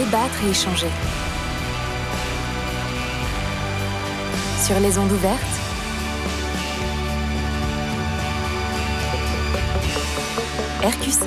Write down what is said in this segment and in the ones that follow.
débattre et échanger. Sur les ondes ouvertes, RQC.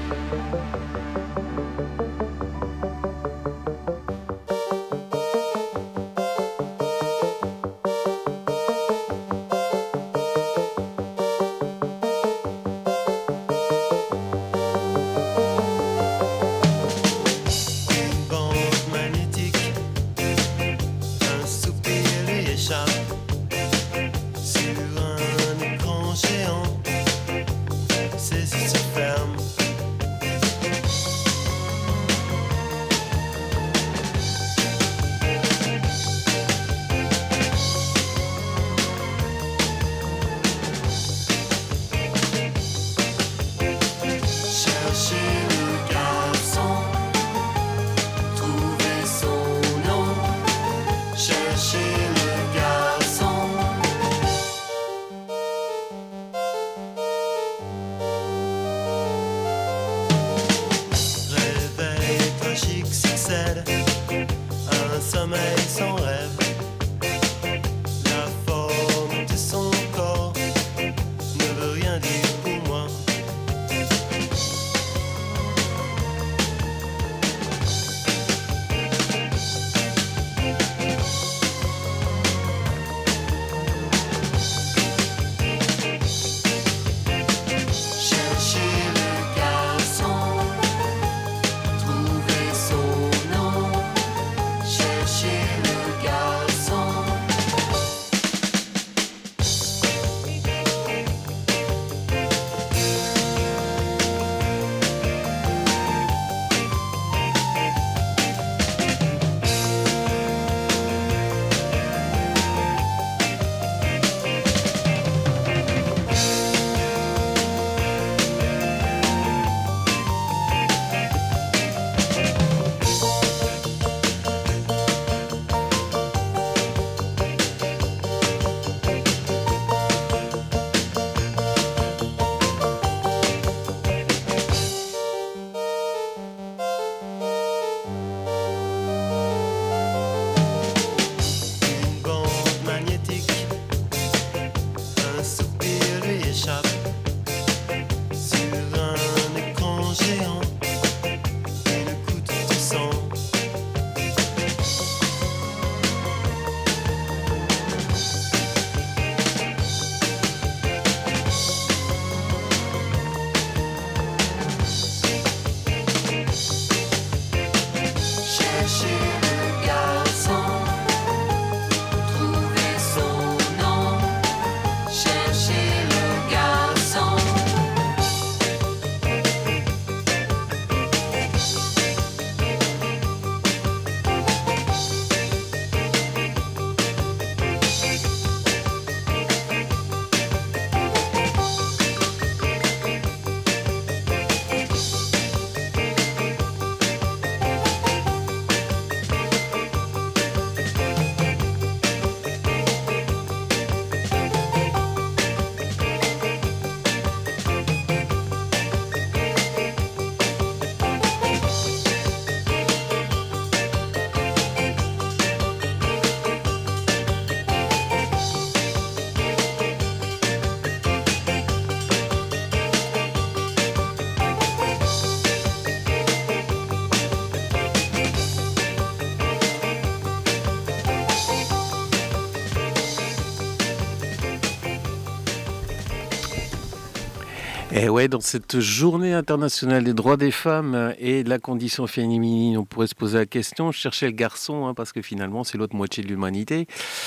Et ouais, dans cette journée internationale des droits des femmes et de la condition féminine, on pourrait se poser la question, chercher le garçon, parce que finalement c'est l'autre moitié de l'humanité.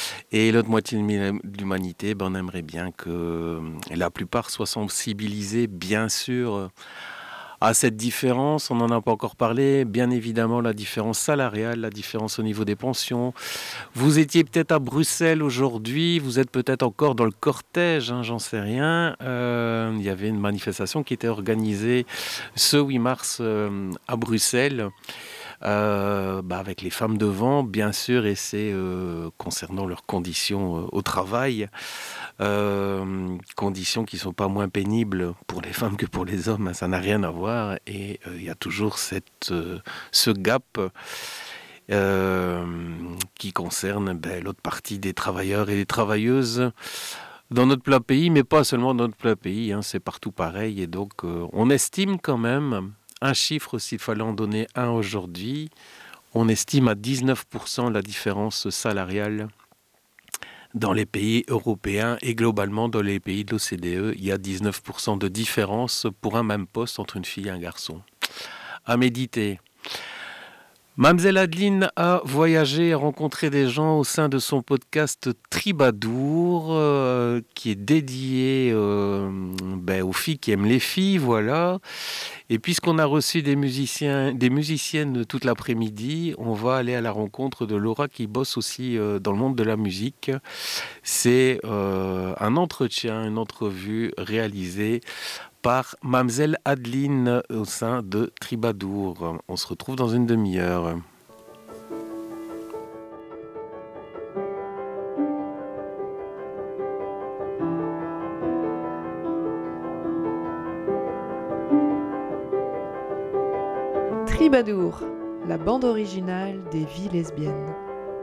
Et l'autre moitié de l'humanité, on aimerait bien que la plupart soient sensibilisés, bien sûr, à cette différence. On n'en a pas encore parlé. Bien évidemment, la différence salariale, la différence au niveau des pensions. Vous étiez peut-être à Bruxelles aujourd'hui, vous êtes peut-être encore dans le cortège, j'en sais rien. Il y avait une manifestation qui était organisée ce 8 mars à Bruxelles. avec les femmes devant, bien sûr, et c'est concernant leurs conditions au travail, conditions qui ne sont pas moins pénibles pour les femmes que pour les hommes, hein, ça n'a rien à voir, et il y a toujours ce gap qui concerne l'autre partie des travailleurs et des travailleuses dans notre plat pays, mais pas seulement dans notre plat pays, hein, c'est partout pareil. Et donc, on estime quand même, un chiffre, s'il fallait en donner un aujourd'hui, on estime à 19% la différence salariale dans les pays européens et globalement dans les pays de l'OCDE. Il y a 19% de différence pour un même poste entre une fille et un garçon. À méditer. Mamzelle Adeline a voyagé, a rencontré des gens au sein de son podcast Tribadour, qui est dédié aux filles qui aiment les filles, voilà. Et puisqu'on a reçu des musiciennes toute l'après-midi, on va aller à la rencontre de Laura qui bosse aussi dans le monde de la musique. C'est un entretien, une entrevue réalisée par Mamzelle Adeline au sein de Tribadour. On se retrouve dans une demi-heure. Tribadour, la bande originale des vies lesbiennes.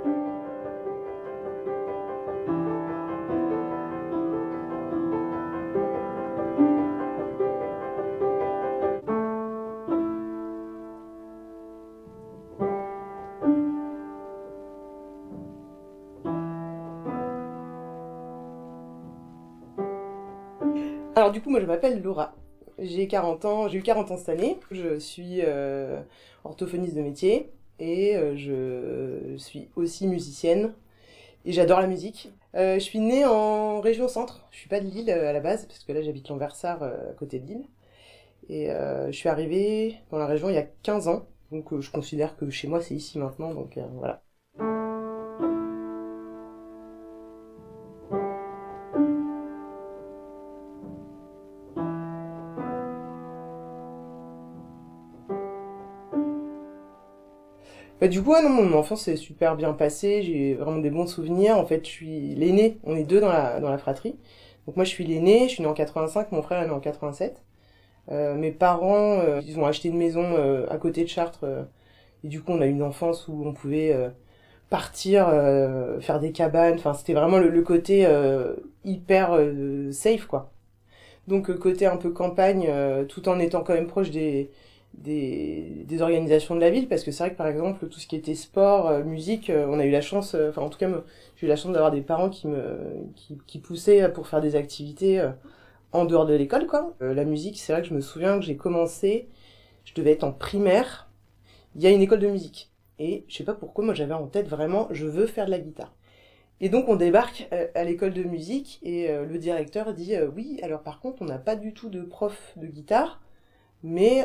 Alors du coup, moi je m'appelle Laura, j'ai 40 ans, j'ai eu 40 ans cette année, je suis orthophoniste de métier et je suis aussi musicienne et j'adore la musique. Je suis née en région centre, je suis pas de Lille à la base parce que là j'habite Lambersart à côté de Lille et je suis arrivée dans la région il y a 15 ans, donc je considère que chez moi c'est ici maintenant, donc voilà. Du coup, non, mon enfance s'est super bien passée, j'ai vraiment des bons souvenirs. En fait, je suis l'aînée, on est deux dans la fratrie. Donc moi, je suis l'aînée, je suis née en 85, mon frère est né en 87. Mes parents, ils ont acheté une maison à côté de Chartres. Et du coup, on a eu une enfance où on pouvait partir, faire des cabanes. Enfin, c'était vraiment le côté hyper safe, quoi. Donc, côté un peu campagne, tout en étant quand même proche des organisations de la ville, parce que c'est vrai que par exemple tout ce qui était sport, musique, on a eu la chance, enfin en tout cas j'ai eu la chance d'avoir des parents qui poussaient pour faire des activités en dehors de l'école, quoi. La musique, c'est vrai que je me souviens que j'ai commencé, je devais être en primaire, il y a une école de musique et je sais pas pourquoi moi j'avais en tête vraiment je veux faire de la guitare. Et donc on débarque à l'école de musique et le directeur dit oui, alors par contre on n'a pas du tout de prof de guitare. Mais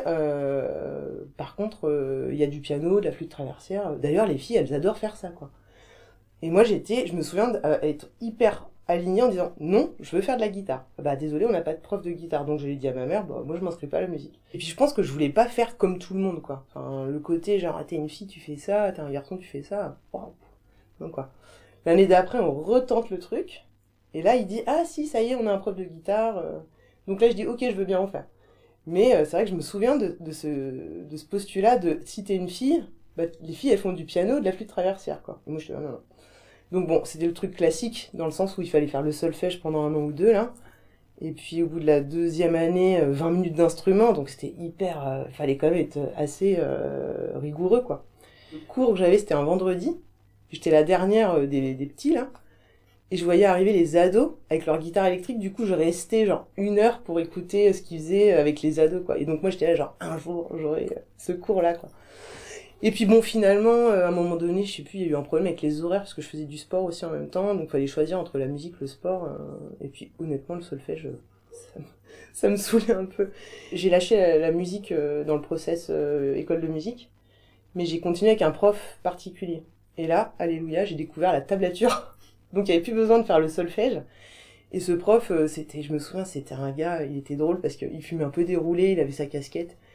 par contre, il y a du piano, de la flûte traversière. D'ailleurs, les filles, elles adorent faire ça, quoi. Et moi, je me souviens d'être hyper alignée en disant non, je veux faire de la guitare. Bah désolé, on n'a pas de prof de guitare, donc je l'ai dit à ma mère, bah moi je m'inscris pas à la musique. Et puis je pense que je voulais pas faire comme tout le monde, quoi. Enfin, le côté genre t'es une fille, tu fais ça, t'es un garçon, tu fais ça. Wow. Donc quoi. L'année d'après, on retente le truc, et là il dit ah si, ça y est, on a un prof de guitare. Donc là je dis ok, je veux bien en faire. Mais c'est vrai que je me souviens de ce postulat de si t'es une fille, bah, les filles elles font du piano, de la flûte traversière, quoi. Et moi je dis non. Donc bon, c'était le truc classique dans le sens où il fallait faire le solfège pendant 1 an ou 2 là. Et puis au bout de la 2e année, 20 minutes d'instrument, donc c'était hyper, fallait quand même être assez rigoureux, quoi. Le cours que j'avais c'était un vendredi, j'étais la dernière des petits là. Et je voyais arriver les ados avec leur guitare électrique, du coup je restais genre 1 heure pour écouter ce qu'ils faisaient avec les ados, quoi. Et donc moi j'étais là genre un jour j'aurai ce cours là, quoi. Et puis bon, finalement à un moment donné, je sais plus, il y a eu un problème avec les horaires parce que je faisais du sport aussi en même temps, donc fallait choisir entre la musique, le sport, et puis honnêtement le solfège ça me saoulait un peu. J'ai lâché la musique dans le process école de musique, mais j'ai continué avec un prof particulier. Et là, alléluia, j'ai découvert la tablature. Donc il n'y avait plus besoin de faire le solfège. Et ce prof, je me souviens, c'était un gars, il était drôle parce qu'il fumait un peu déroulé, il avait sa casquette.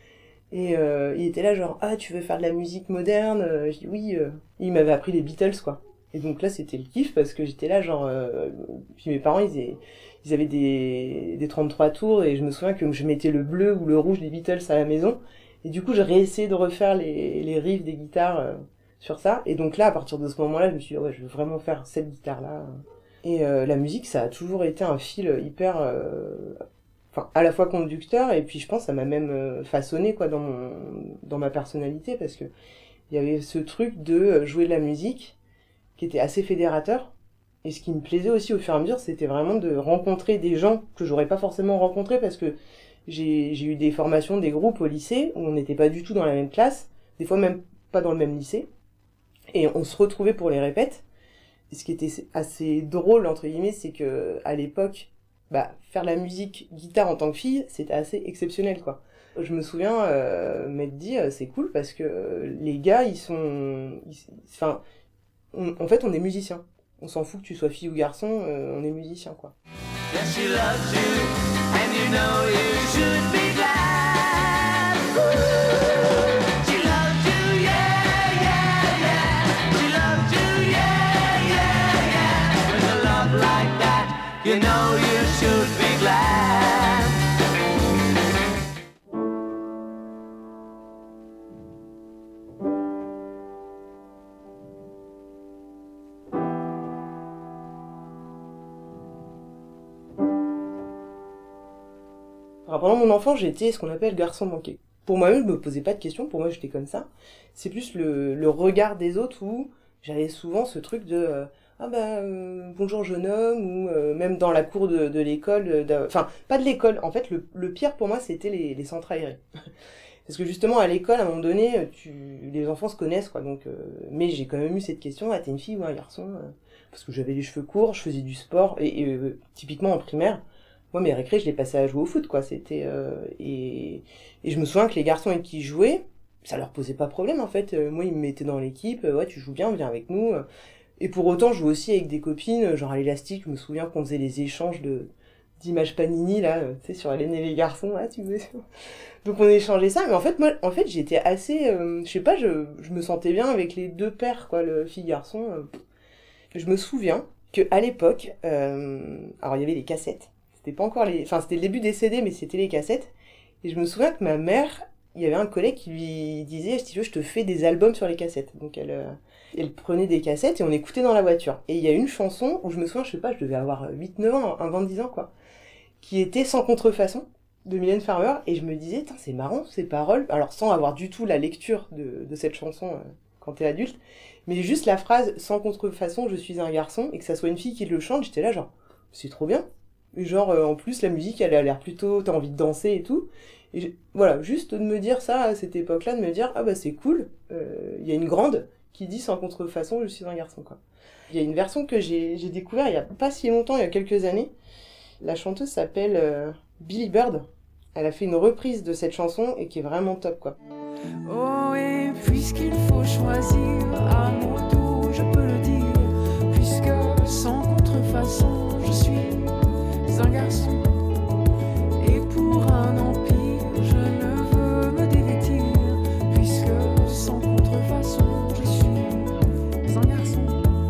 Et il était là genre, ah, tu veux faire de la musique moderne? Je dis oui. Il m'avait appris les Beatles, quoi. Et donc là, c'était le kiff parce que j'étais là genre... Puis mes parents, ils avaient des 33 tours et je me souviens que je mettais le bleu ou le rouge des Beatles à la maison. Et du coup, j'ai réessayé de refaire les riffs des guitares sur ça. Et donc là, à partir de ce moment-là, je me suis dit, ouais, je veux vraiment faire cette guitare-là. Et la musique, ça a toujours été un fil hyper... Enfin, à la fois conducteur, et puis je pense que ça m'a même façonné, quoi, dans ma personnalité, parce que il y avait ce truc de jouer de la musique qui était assez fédérateur. Et ce qui me plaisait aussi au fur et à mesure, c'était vraiment de rencontrer des gens que j'aurais pas forcément rencontrés, parce que j'ai eu des formations, des groupes au lycée, où on n'était pas du tout dans la même classe, des fois même pas dans le même lycée, et on se retrouvait pour les répètes. Et ce qui était assez drôle, entre guillemets, c'est que à l'époque, faire la musique guitare en tant que fille, c'était assez exceptionnel, quoi. Je me souviens m'être dit, c'est cool parce que les gars, en fait, on est musiciens. On s'en fout que tu sois fille ou garçon, on est musicien, quoi. Yes, she loves you, and you know you should be glad. She loves you, yeah, yeah, yeah. She loves you, yeah, yeah, yeah. With a love like that, you know you should be glad. Alors, pendant mon enfance, j'étais ce qu'on appelle garçon manqué. Pour moi-même, je me posais pas de questions, pour moi j'étais comme ça. C'est plus le regard des autres où j'avais souvent ce truc de bonjour jeune homme, ou même dans la cour de l'école, enfin pas de l'école, en fait le pire pour moi c'était les centres aérés. Parce que justement à l'école, à un moment donné, les enfants se connaissent, quoi, donc, mais j'ai quand même eu cette question, t'es une fille ou un garçon? Parce que j'avais les cheveux courts, je faisais du sport, et typiquement en primaire, moi, mes récrés, je les passais à jouer au foot, quoi. C'était et je me souviens que les garçons avec qui je jouais, ça leur posait pas problème, en fait. Moi, ils me mettaient dans l'équipe. Ouais, tu joues bien, viens avec nous. Et pour autant, je jouais aussi avec des copines, genre à l'élastique. Je me souviens qu'on faisait les échanges d'images Panini, là, tu sais, sur Hélène et les garçons. Ah, tu veux. Donc on échangeait ça. Mais en fait, moi, j'étais assez, je sais pas, je me sentais bien avec les deux paires, quoi, le fille-garçon. Je me souviens que à l'époque, alors il y avait les cassettes. C'était pas encore c'était le début des CD, mais c'était les cassettes. Et je me souviens que ma mère, il y avait un collègue qui lui disait, si tu veux, je te fais des albums sur les cassettes. Donc elle prenait des cassettes et on écoutait dans la voiture. Et il y a une chanson où je me souviens, je sais pas, je devais avoir 8-9 ans, un 20-10 ans, quoi, qui était Sans contrefaçon, de Mylène Farmer. Et je me disais, c'est marrant, ces paroles. Alors sans avoir du tout la lecture de cette chanson quand t'es adulte, mais juste la phrase Sans contrefaçon, je suis un garçon, et que ça soit une fille qui le chante, j'étais là genre, c'est trop bien. Et genre, en plus, la musique, elle a l'air plutôt... T'as envie de danser et tout. Et voilà, juste de me dire ça, à cette époque-là, de me dire, ah bah c'est cool, y a une grande qui dit sans contrefaçon, je suis un garçon, quoi. Il y a une version que j'ai découvert il y a pas si longtemps, il y a quelques années. La chanteuse s'appelle Billy Bird. Elle a fait une reprise de cette chanson et qui est vraiment top, quoi. Oh, et puisqu'il faut choisir à mon tour, je peux le dire, puisque sans contrefaçon, je suis un garçon, et pour un empire je ne veux me dévêtir, puisque sans contrefaçon je suis un garçon.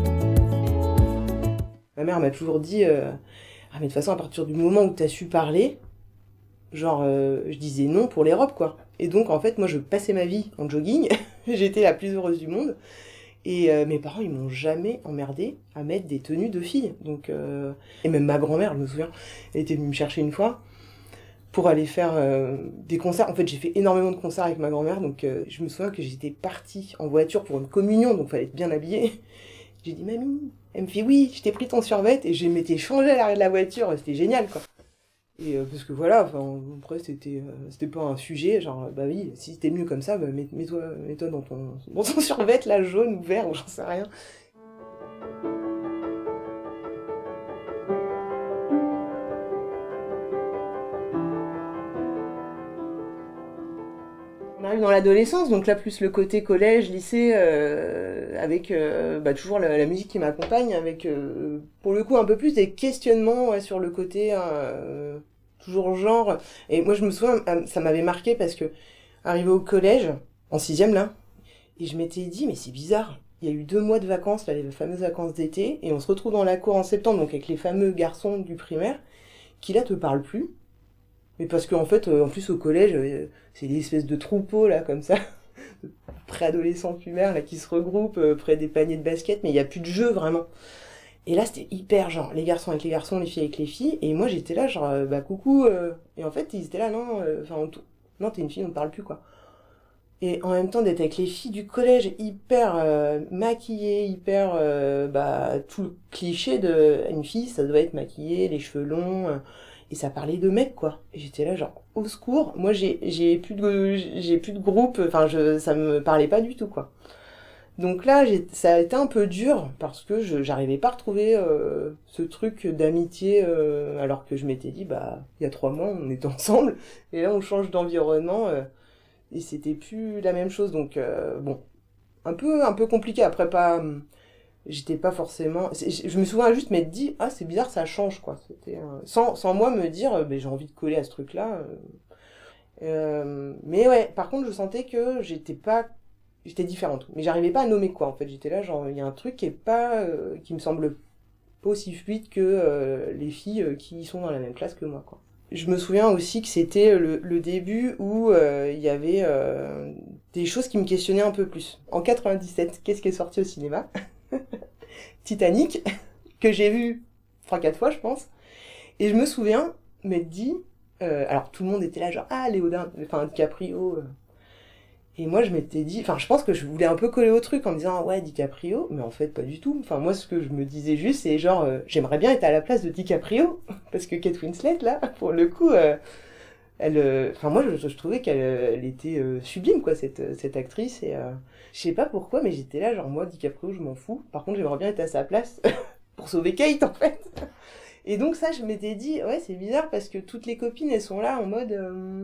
Ma mère m'a toujours dit mais de toute façon à partir du moment où t'as su parler, genre je disais non pour les robes, quoi. Et donc en fait moi je passais ma vie en jogging, j'étais la plus heureuse du monde. Et mes parents, ils m'ont jamais emmerdé à mettre des tenues de filles. Donc, et même ma grand-mère, je me souviens, elle était venue me chercher une fois pour aller faire des concerts. En fait, j'ai fait énormément de concerts avec ma grand-mère. Donc, je me souviens que j'étais partie en voiture pour une communion, donc fallait être bien habillée. J'ai dit, mamie, elle me fait, oui, je t'ai pris ton survêt, et je m'étais changée à l'arrière de la voiture. C'était génial, quoi. Et parce que voilà, après c'était pas un sujet, genre bah oui, si t'es mieux comme ça, bah mets-toi dans ton survêt là, jaune ou vert ou j'en sais rien. On arrive dans l'adolescence, donc là plus le côté collège, lycée, avec toujours la musique qui m'accompagne, avec pour le coup un peu plus des questionnements sur le côté toujours genre. Et moi je me souviens, ça m'avait marqué parce que Arrivé au collège, en 6e là, et je m'étais dit, mais c'est bizarre, il y a eu 2 mois de vacances, là, les fameuses vacances d'été, et on se retrouve dans la cour en septembre, donc avec les fameux garçons du primaire, qui là te parlent plus. Mais parce qu'en fait, en plus au collège, c'est des espèces de troupeaux là, comme ça, préadolescents primaires là, qui se regroupent près des paniers de basket, mais il n'y a plus de jeu vraiment. Et là, c'était hyper genre, les garçons avec les garçons, les filles avec les filles, et moi j'étais là genre, bah coucou, et en fait ils étaient là, non, non, t'es une fille, on ne parle plus quoi. Et en même temps d'être avec les filles du collège hyper maquillées, hyper, tout le cliché de une fille, ça doit être maquillée, les cheveux longs, et ça parlait de mecs quoi. Et j'étais là genre, au secours, moi j'ai plus de groupe, ça me parlait pas du tout quoi. Donc là, ça a été un peu dur parce que j'arrivais pas à retrouver ce truc d'amitié alors que je m'étais dit, bah, il y a 3 mois, on était ensemble et là, on change d'environnement et c'était plus la même chose. Donc, bon, un peu compliqué. Après, j'étais pas forcément... Je me souviens juste m'être dit, ah, c'est bizarre, ça change, quoi. C'était, sans moi me dire, j'ai envie de coller à ce truc-là. Mais ouais, par contre, je sentais que j'étais différente, mais j'arrivais pas à nommer quoi en fait. J'étais là genre il y a un truc qui me semble pas aussi fluide que les filles qui sont dans la même classe que moi quoi. Je me souviens aussi que c'était le début où il y avait des choses qui me questionnaient un peu plus. En 97, qu'est-ce qui est sorti au cinéma? Titanic, que j'ai vu 3-4 fois je pense, et je me souviens m'être dit alors tout le monde était là genre DiCaprio. Et moi, je m'étais dit... Enfin, je pense que je voulais un peu coller au truc en me disant « Ouais, DiCaprio », mais en fait, pas du tout. Enfin, moi, ce que je me disais juste, c'est genre, j'aimerais bien être à la place de DiCaprio, parce que Kate Winslet, là, pour le coup, moi, je trouvais qu'elle était sublime, quoi, cette actrice. Et je sais pas pourquoi, mais j'étais là, genre, moi, DiCaprio, je m'en fous. Par contre, j'aimerais bien être à sa place pour sauver Kate, en fait. Et donc, ça, je m'étais dit « Ouais, c'est bizarre, parce que toutes les copines, elles sont là en mode...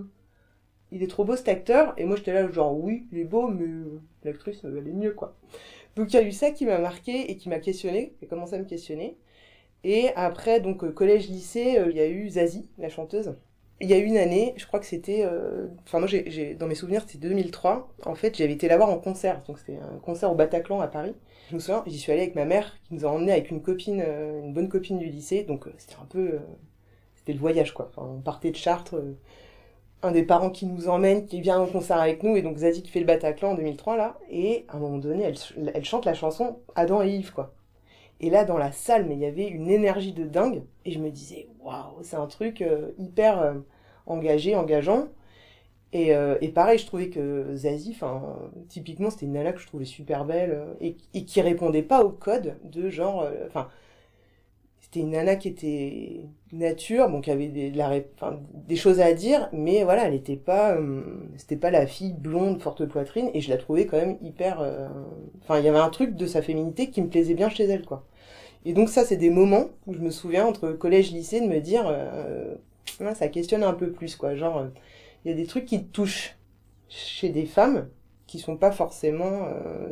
il est trop beau cet acteur, et moi j'étais là genre oui, il est beau, mais l'actrice elle est mieux quoi. Donc il y a eu ça qui m'a marqué et qui m'a questionné, qui a commencé à me questionner. Et après donc collège-lycée, il y a eu Zazie, la chanteuse. Il y a eu une année, je crois que c'était, moi j'ai dans mes souvenirs c'était 2003. En fait j'avais été la voir en concert, donc c'était un concert au Bataclan à Paris. Je me souviens, j'y suis allée avec ma mère qui nous a emmenés avec une copine, une bonne copine du lycée, donc c'était un peu, c'était le voyage quoi. Enfin, on partait de Chartres. Un des parents qui nous emmène, qui vient au concert avec nous, et donc Zazie qui fait le Bataclan en 2003, là, et à un moment donné, elle chante la chanson Adam et Yves, quoi. Et là, dans la salle, mais il y avait une énergie de dingue, et je me disais, waouh, c'est un truc hyper engageant, et pareil, je trouvais que Zazie, typiquement, c'était une nana que je trouvais super belle, et qui répondait pas au code de genre, c'était une nana qui était nature, bon, qui avait des choses à dire, mais voilà, elle était pas, c'était pas la fille blonde, forte poitrine, et je la trouvais quand même hyper, il y avait un truc de sa féminité qui me plaisait bien chez elle, quoi. Et donc ça, c'est des moments où je me souviens, entre collège, lycée, de me dire, ça questionne un peu plus, quoi, genre, il y a des trucs qui te touchent chez des femmes qui sont pas forcément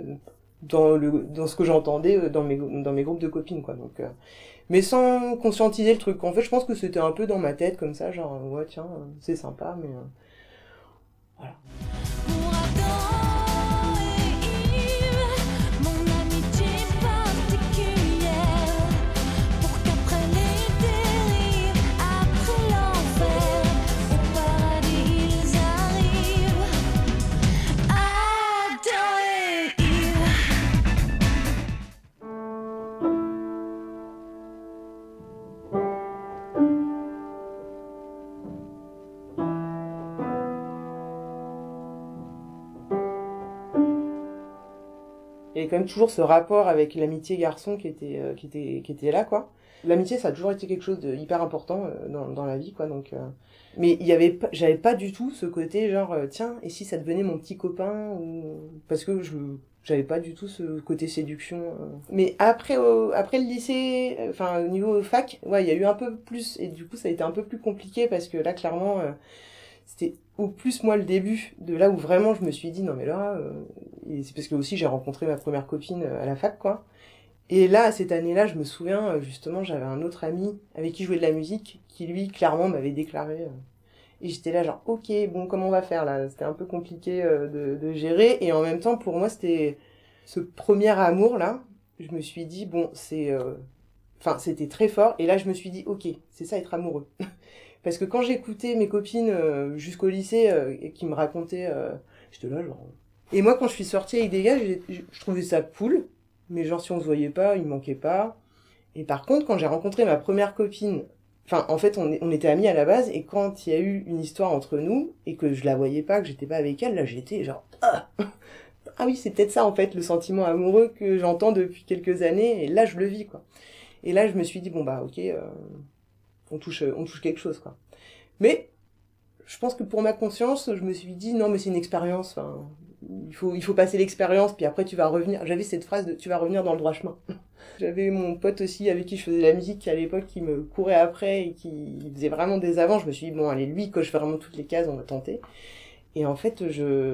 dans ce que j'entendais dans mes groupes de copines, quoi, donc... mais sans conscientiser le truc. En fait, je pense que c'était un peu dans ma tête, comme ça, genre, ouais, tiens, c'est sympa, mais... voilà. Il y avait quand même toujours ce rapport avec l'amitié garçon qui était là, quoi. L'amitié, ça a toujours été quelque chose de hyper important dans la vie, quoi. Donc, mais j'avais pas du tout ce côté genre, tiens, et si ça devenait mon petit copain, parce que j'avais pas du tout ce côté séduction. Mais après le lycée, au niveau fac, ouais, il y a eu un peu plus, et du coup, ça a été un peu plus compliqué parce que là, clairement, c'était au plus moi le début de là où vraiment je me suis dit non mais là et c'est parce que aussi j'ai rencontré ma première copine à la fac quoi, et là cette année-là je me souviens justement j'avais un autre ami avec qui je jouais de la musique qui lui clairement m'avait déclaré Et j'étais là genre, ok, bon, comment on va faire là? C'était un peu compliqué de gérer. Et en même temps, pour moi, c'était ce premier amour là. Je me suis dit, bon, c'était très fort. Et là, je me suis dit, ok, c'est ça être amoureux. Parce que quand j'écoutais mes copines jusqu'au lycée et qui me racontaient, j'étais là genre... Et moi, quand je suis sortie avec des gars, je trouvais ça cool. Mais genre, si on se voyait pas, il me manquait pas. Et par contre, quand j'ai rencontré ma première copine, enfin, en fait, on était amis à la base, et quand il y a eu une histoire entre nous, et que je la voyais pas, que j'étais pas avec elle, là, j'étais genre, ah oui, c'est peut-être ça, en fait, le sentiment amoureux que j'entends depuis quelques années, et là, je le vis, quoi. Et là, je me suis dit, bon, bah, ok, on touche quelque chose, quoi. Mais, je pense que pour ma conscience, je me suis dit, non, mais c'est une expérience, enfin, il faut passer l'expérience, puis après, tu vas revenir. J'avais cette phrase de, tu vas revenir dans le droit chemin. J'avais mon pote aussi avec qui je faisais de la musique à l'époque qui me courait après et qui faisait vraiment des avants. Je me suis dit, bon, allez, lui, il coche vraiment toutes les cases, on va tenter. Et en fait,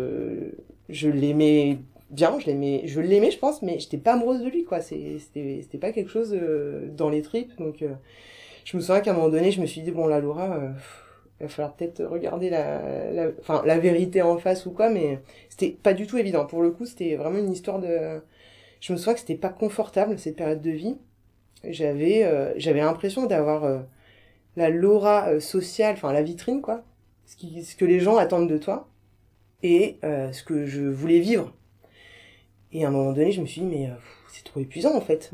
je l'aimais bien, je l'aimais, je pense, mais j'étais pas amoureuse de lui, quoi. C'était pas quelque chose dans les tripes. Donc, je me souviens qu'à un moment donné, je me suis dit, bon, là, Laura, il va falloir peut-être regarder la vérité en face ou quoi, mais c'était pas du tout évident. Pour le coup, c'était vraiment une histoire de... Je me souviens que c'était pas confortable, cette période de vie. J'avais l'impression d'avoir la Laura sociale, enfin la vitrine, quoi. Ce que les gens attendent de toi. Et ce que je voulais vivre. Et à un moment donné, je me suis dit, mais c'est trop épuisant, en fait.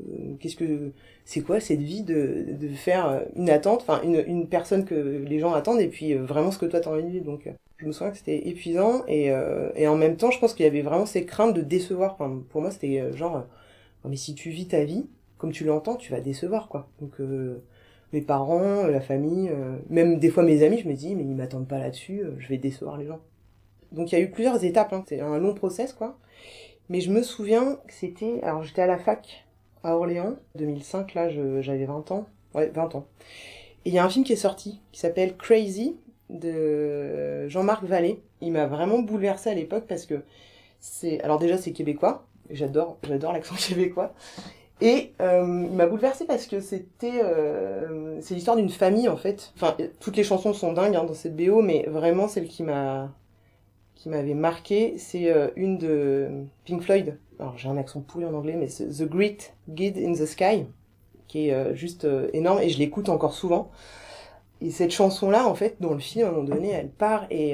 C'est quoi cette vie de faire une attente, enfin une personne que les gens attendent, et puis vraiment ce que toi t'as envie de vivre. Donc, je me souviens que c'était épuisant, et en même temps, je pense qu'il y avait vraiment ces craintes de décevoir. Enfin, pour moi, c'était genre, mais si tu vis ta vie comme tu l'entends, tu vas décevoir, quoi. Donc, mes parents, la famille, même des fois mes amis, je me dis, mais ils m'attendent pas là-dessus, je vais décevoir les gens. Donc, il y a eu plusieurs étapes, hein. C'est un long process, quoi. Mais je me souviens que c'était... Alors, j'étais à la fac à Orléans, 2005, là, j'avais 20 ans. Ouais, 20 ans. Et il y a un film qui est sorti, qui s'appelle Crazy, de Jean-Marc Vallée. Il m'a vraiment bouleversée à l'époque parce que alors déjà, c'est québécois. J'adore l'accent québécois. Et il m'a bouleversée parce que c'est l'histoire d'une famille, en fait. Enfin, toutes les chansons sont dingues hein, dans cette BO, mais vraiment, celle qui m'avait marqué, c'est une de Pink Floyd. Alors, j'ai un accent pourri en anglais, mais c'est The Great Gig in the Sky, qui est juste énorme, et je l'écoute encore souvent. Et cette chanson-là, en fait, dans le film, à un moment donné, elle part, et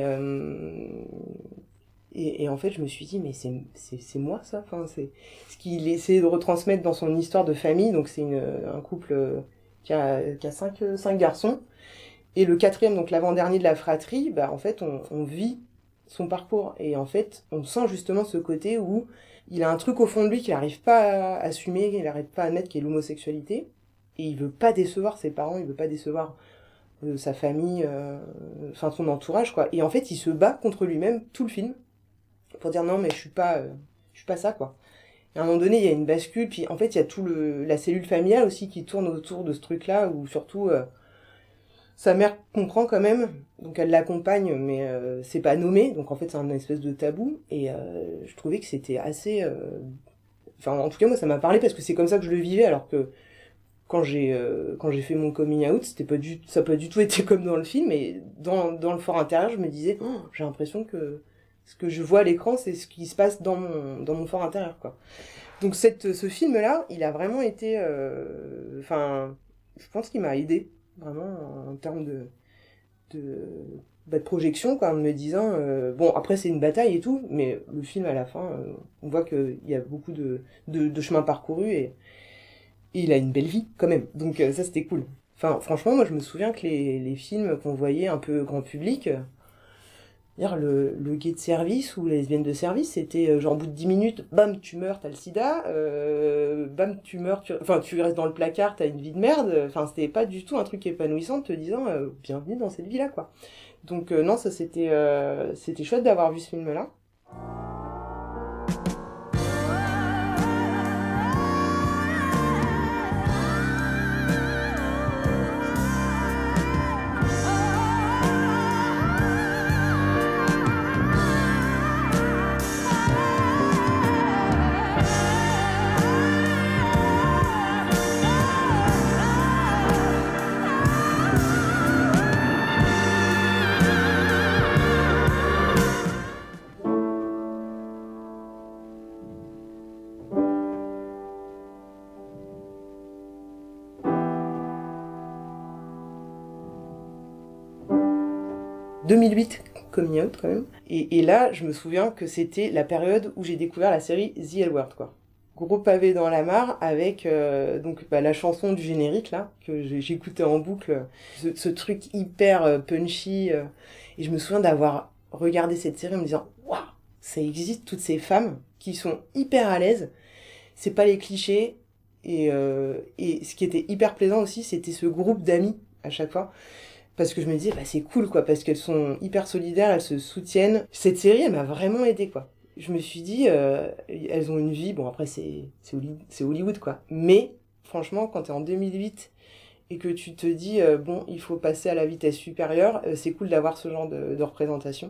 en fait, je me suis dit, mais c'est moi, ça. Enfin, c'est ce qu'il essaie de retransmettre dans son histoire de famille. Donc, c'est un couple qui a 5 garçons. Et le quatrième, donc l'avant-dernier de la fratrie, bah, en fait, on vit son parcours. Et en fait, on sent justement ce côté où il a un truc au fond de lui qu'il n'arrive pas à assumer, qu'il n'arrive pas à admettre, qui est l'homosexualité. Et il veut pas décevoir ses parents, il veut pas décevoir sa famille, enfin son entourage, quoi. Et en fait, il se bat contre lui-même tout le film pour dire non, mais je suis pas ça, quoi. Et à un moment donné, il y a une bascule, puis en fait, il y a tout la cellule familiale aussi qui tourne autour de ce truc-là, où surtout sa mère comprend quand même, donc elle l'accompagne, mais c'est pas nommé, donc en fait c'est un espèce de tabou, et je trouvais que c'était assez... Enfin, en tout cas, moi, ça m'a parlé, parce que c'est comme ça que je le vivais, alors que quand j'ai fait mon coming out, ça n'a pas du tout été comme dans le film, et dans le fort intérieur, je me disais, oh, j'ai l'impression que ce que je vois à l'écran, c'est ce qui se passe dans mon fort intérieur, quoi. Donc ce film-là, il a vraiment été... Enfin, je pense qu'il m'a aidé vraiment en termes de projection, quoi, en me disant bon, après c'est une bataille et tout, mais le film à la fin on voit qu'il y a beaucoup de chemin parcouru, et il a une belle vie quand même, donc ça c'était cool. Enfin, franchement, moi je me souviens que les films qu'on voyait un peu grand public, le gay de service ou la lesbienne de service, c'était genre au bout de 10 minutes, bam, tu meurs, t'as le sida, bam, tu meurs, tu restes dans le placard, t'as une vie de merde. Enfin, c'était pas du tout un truc épanouissant de te disant bienvenue dans cette vie-là, quoi. Donc non, ça c'était chouette d'avoir vu ce film-là. 2008 coming out quand même. Et là, je me souviens que c'était la période où j'ai découvert la série The L Word, quoi. Gros pavé dans la mare avec la chanson du générique là que j'écoutais en boucle, ce truc hyper punchy et je me souviens d'avoir regardé cette série en me disant waouh, ça existe toutes ces femmes qui sont hyper à l'aise, c'est pas les clichés et ce qui était hyper plaisant aussi c'était ce groupe d'amis à chaque fois parce que je me disais c'est cool quoi parce qu'elles sont hyper solidaires, elles se soutiennent. Cette série elle m'a vraiment aidée quoi. Je me suis dit, elles ont une vie, bon après c'est Hollywood quoi, mais franchement quand t'es en 2008 et que tu te dis, il faut passer à la vitesse supérieure, c'est cool d'avoir ce genre de représentation.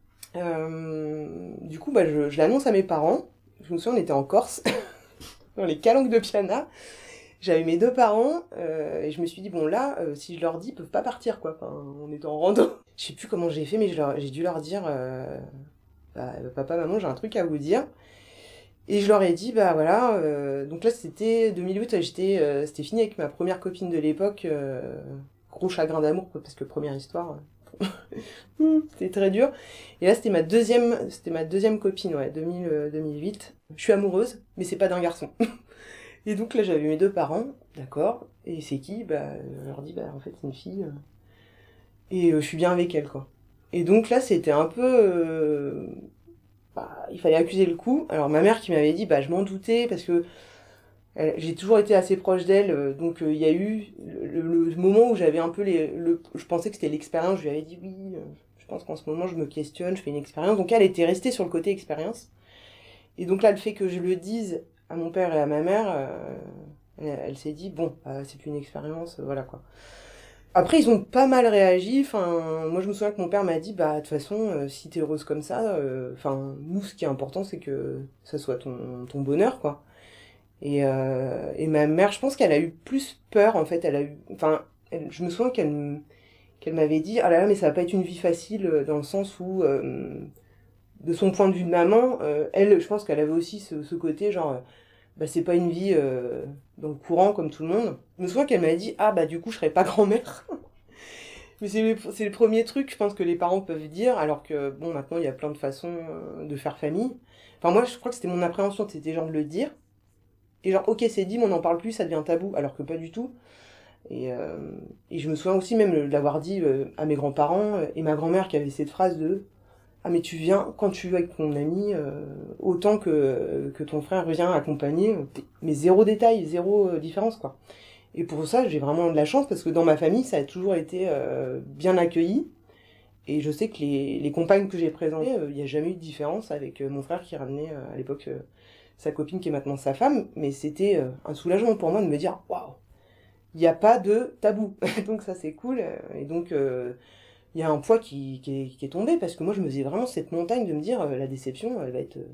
Du coup, je l'annonce à mes parents, je me souviens on était en Corse, dans les calanques de Piana, j'avais mes 2 parents, et je me suis dit, si je leur dis, ils peuvent pas partir quoi, on était en rando. Je sais plus comment j'ai fait, mais j'ai dû leur dire... papa, maman, j'ai un truc à vous dire. Et je leur ai dit, donc là c'était 2008, c'était fini avec ma première copine de l'époque, gros chagrin d'amour, quoi, parce que première histoire, c'était très dur. Et là c'était ma deuxième copine, 2008. Je suis amoureuse, mais c'est pas d'un garçon. Et donc là j'avais mes 2 parents, d'accord, et c'est qui? Je leur dis, en fait c'est une fille, et je suis bien avec elle, quoi. Et donc là, c'était un peu... il fallait accuser le coup. Alors ma mère qui m'avait dit, je m'en doutais, parce que j'ai toujours été assez proche d'elle, donc il y a eu le moment où j'avais un peu je pensais que c'était l'expérience, je lui avais dit oui, je pense qu'en ce moment je me questionne, je fais une expérience. Donc elle était restée sur le côté expérience. Et donc là, le fait que je le dise à mon père et à ma mère, elle s'est dit, c'est plus une expérience, voilà quoi. Après, ils ont pas mal réagi. Moi, je me souviens que mon père m'a dit, de toute façon, si t'es heureuse comme ça, nous, ce qui est important, c'est que ça soit ton bonheur, quoi. Et ma mère, je pense qu'elle a eu plus peur, en fait. Je me souviens qu'elle m'avait dit, ah là là, mais ça va pas être une vie facile, dans le sens où, de son point de vue de maman, elle, je pense qu'elle avait aussi ce côté, genre, c'est pas une vie dans le courant comme tout le monde. Je me souviens qu'elle m'a dit du coup je serai pas grand-mère. Mais c'est le premier truc je pense que les parents peuvent dire alors que maintenant il y a plein de façons de faire famille. Moi je crois que c'était mon appréhension, c'était genre de le dire et genre ok c'est dit mais on n'en parle plus, ça devient tabou alors que pas du tout. Et je me souviens aussi même de l'avoir dit à mes grands-parents et ma grand-mère qui avait cette phrase de ah mais tu viens quand tu veux avec ton ami autant que ton frère vient accompagner, mais zéro détail, zéro différence quoi. Et pour ça j'ai vraiment de la chance parce que dans ma famille ça a toujours été bien accueilli et je sais que les compagnes que j'ai présentées, il n'y a jamais eu de différence avec mon frère qui ramenait à l'époque sa copine qui est maintenant sa femme, mais c'était un soulagement pour moi de me dire waouh, il n'y a pas de tabou. Donc ça c'est cool et donc il y a un poids qui est tombé parce que moi je me faisais vraiment cette montagne de me dire la déception elle va être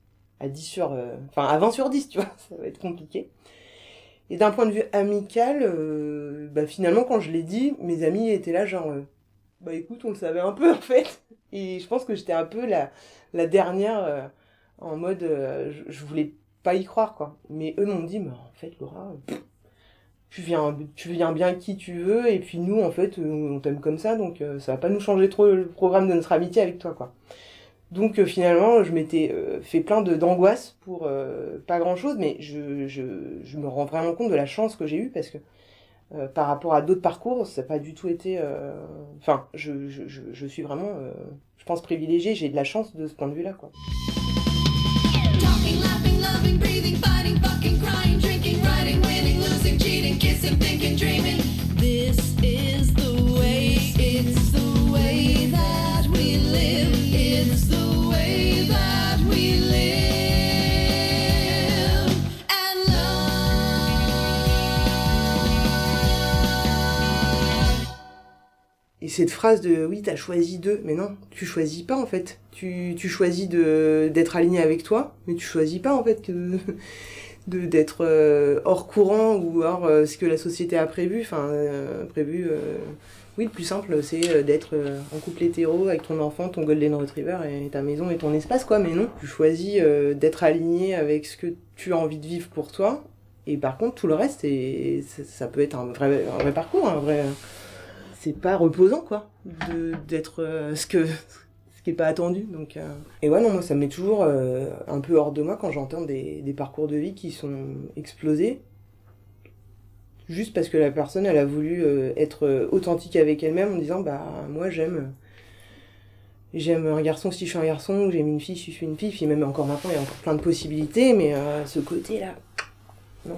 à 20 sur 10 tu vois, ça va être compliqué. Et d'un point de vue amical finalement quand je l'ai dit mes amis étaient là genre écoute on le savait un peu en fait et je pense que j'étais un peu la dernière en mode je voulais pas y croire quoi, mais eux m'ont dit en fait Laura tu viens bien avec qui tu veux, et puis nous, en fait, on t'aime comme ça, donc ça va pas nous changer trop le programme de notre amitié avec toi, quoi. Donc finalement, je m'étais fait plein d'angoisse pour pas grand-chose, mais je me rends vraiment compte de la chance que j'ai eue, parce que par rapport à d'autres parcours, ça n'a pas du tout été... je suis vraiment, je pense, privilégiée, j'ai de la chance de ce point de vue-là, quoi. Talking, laughing, loving, breathing, fighting, fucking, crying, drinking, writing, winning, losing, cheating, kissing, thinking, dreaming. This is the way, it's the way that we live. It's the way that we live and love. Et cette phrase de oui, t'as choisi d'eux, mais non, tu choisis pas en fait. Tu choisis d'être aligné avec toi, mais tu choisis pas en fait d'être hors courant ou hors ce que la société a prévu. Oui, le plus simple c'est d'être en couple hétéro avec ton enfant, ton golden retriever et ta maison et ton espace quoi, mais non. Tu choisis d'être aligné avec ce que tu as envie de vivre pour toi, et par contre tout le reste ça peut être un vrai parcours, un vrai... c'est pas reposant, quoi, d'être ce qui est pas attendu. Donc, Et ouais, non, moi, ça me met toujours un peu hors de moi quand j'entends des parcours de vie qui sont explosés, juste parce que la personne, elle a voulu être authentique avec elle-même en disant, bah, moi, j'aime un garçon si je suis un garçon, ou j'aime une fille si je suis une fille, puis même encore maintenant, il y a encore plein de possibilités, mais ce côté-là, non.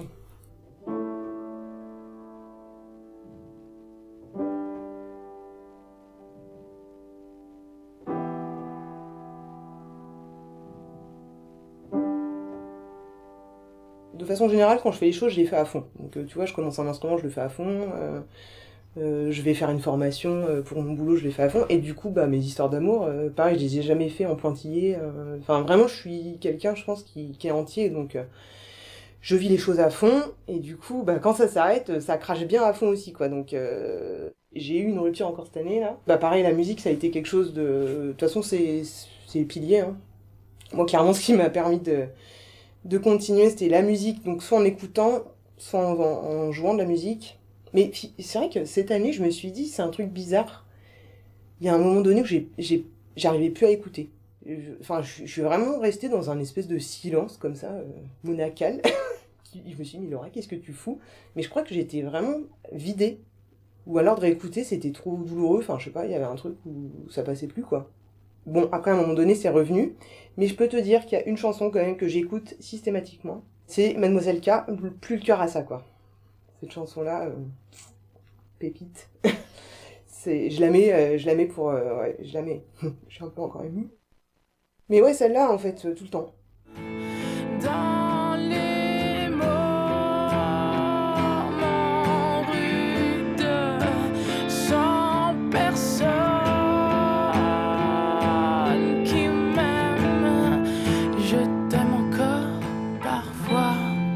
De façon générale, quand je fais les choses, je les fais à fond. Donc, tu vois, je commence un instrument, je le fais à fond. Je vais faire une formation pour mon boulot, je les fais à fond. Et du coup, bah, mes histoires d'amour, pareil, je les ai jamais fait en pointillé. Enfin, vraiment, je suis quelqu'un, je pense, qui est entier. Donc, je vis les choses à fond. Et du coup, bah, quand ça s'arrête, ça crache bien à fond aussi, quoi. Donc, j'ai eu une rupture encore cette année, là. Bah, pareil, la musique, ça a été quelque chose de... De toute façon, c'est les piliers, hein. Moi, clairement, ce qui m'a permis de continuer, c'était la musique. Donc, soit en écoutant, soit en jouant de la musique. Mais c'est vrai que cette année, je me suis dit, c'est un truc bizarre. Il y a un moment donné où j'arrivais plus à écouter. Je suis vraiment restée dans un espèce de silence, comme ça, monacal. Je me suis dit, mais Laura, qu'est-ce que tu fous? Mais je crois que j'étais vraiment vidée. Ou alors de réécouter, c'était trop douloureux. Enfin, je sais pas, il y avait un truc où ça passait plus, quoi. Bon, après, à un moment donné, c'est revenu. Mais je peux te dire qu'il y a une chanson, quand même, que j'écoute systématiquement. C'est Mademoiselle K, plus le cœur à ça, quoi. Cette chanson-là, pépite. Je la mets pour... ouais, je la mets. Je suis un peu encore émue. Mais ouais, celle-là, en fait, tout le temps. Dans les moments rudes, sans personne qui m'aime, je t'aime encore parfois.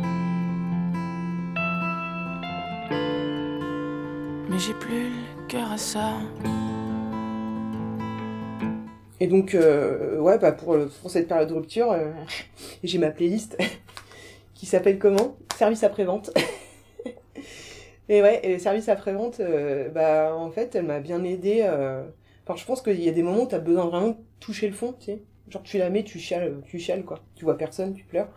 Mais j'ai plus le cœur à ça. Et donc, ouais, bah pour cette période de rupture, j'ai ma playlist qui s'appelle comment? Service après-vente. Et ouais, et le service après-vente, bah en fait, elle m'a bien aidée. Enfin, je pense qu'il y a des moments où t'as besoin vraiment de toucher le fond, tu sais. Genre, tu la mets, tu chiales, quoi. Tu vois personne, tu pleures.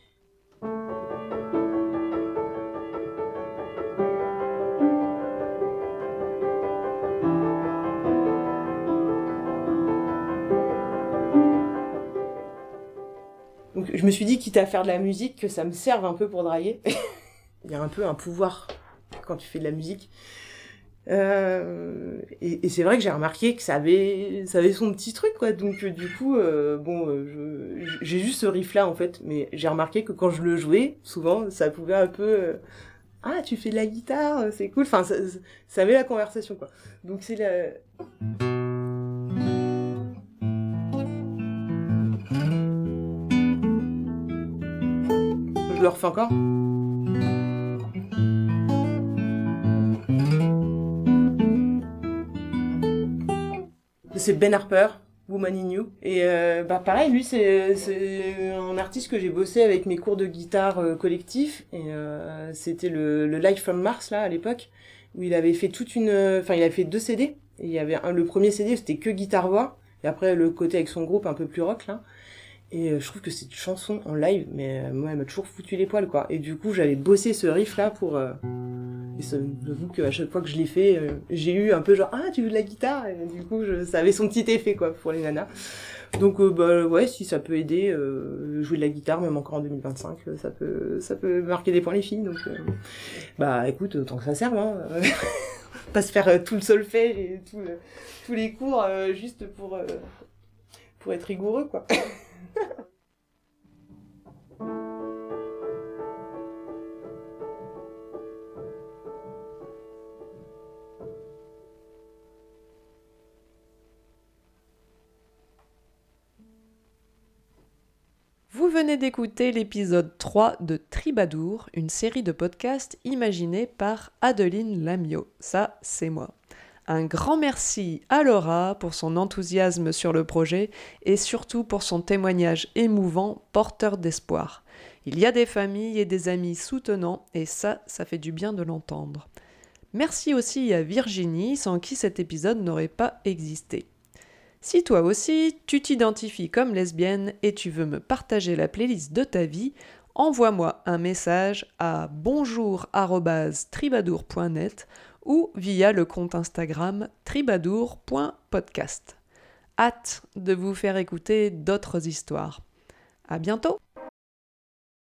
Donc je me suis dit, quitte à faire de la musique, que ça me serve un peu pour draguer. Il y a un peu un pouvoir quand tu fais de la musique. Et c'est vrai que j'ai remarqué que ça avait son petit truc, quoi. Donc du coup, j'ai juste ce riff-là, en fait. Mais j'ai remarqué que quand je le jouais, souvent, ça pouvait un peu... Ah, tu fais de la guitare, c'est cool. Enfin, ça met la conversation, quoi. Donc c'est la... Je le refais encore. C'est Ben Harper, Woman in You. Et bah pareil, lui c'est un artiste que j'ai bossé avec mes cours de guitare collectifs. Et c'était le Live from Mars là à l'époque, où il avait fait il avait fait 2 CD. Et il y avait le premier CD c'était que guitare-voix. Et après le côté avec son groupe un peu plus rock là. Et je trouve que cette chanson en live, mais moi, elle m'a toujours foutu les poils, quoi. Et du coup, j'avais bossé ce riff-là pour... Et j'avoue qu'à chaque fois que je l'ai fait, j'ai eu un peu genre « Ah, tu veux de la guitare ?» Et du coup, ça avait son petit effet, quoi, pour les nanas. Donc, bah ouais, si ça peut aider, jouer de la guitare, même encore en 2025, ça peut marquer des points, les filles. Donc, bah écoute, autant que ça serve, hein. Pas se faire tout le solfège et tous les cours juste pour être rigoureux, quoi. Vous venez d'écouter l'épisode 3 de Tribadour, une série de podcasts imaginés par Adeline Lamiot. Ça, c'est moi. Un grand merci à Laura pour son enthousiasme sur le projet et surtout pour son témoignage émouvant, porteur d'espoir. Il y a des familles et des amis soutenants et ça fait du bien de l'entendre. Merci aussi à Virginie, sans qui cet épisode n'aurait pas existé. Si toi aussi, tu t'identifies comme lesbienne et tu veux me partager la playlist de ta vie, envoie-moi un message à bonjour@tribadour.net ou via le compte Instagram tribadour.podcast. Hâte de vous faire écouter d'autres histoires. À bientôt!